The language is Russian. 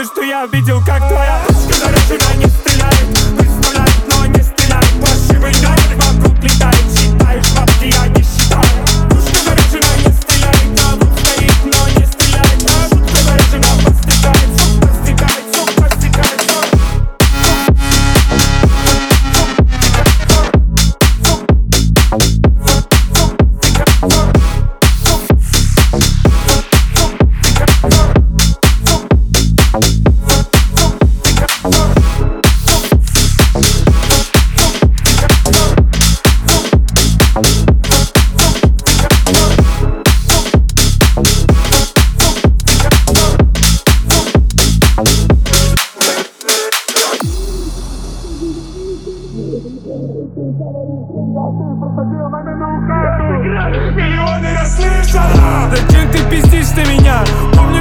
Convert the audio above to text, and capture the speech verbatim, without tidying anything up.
что я видел, как твоя пушка заряжена, не стреляет. Представляет, но не стреляет. Фальшивый гайд вокруг летает. Считаешь бабки, я не считаю. Пушка заряжена, не стреляет. А вот стоит, но не стреляет. А шутка заряжена, подстекает. Сок подстекает, сок подстекает, сок. Миллионы расслышала. Зачем ты пиздишь на меня?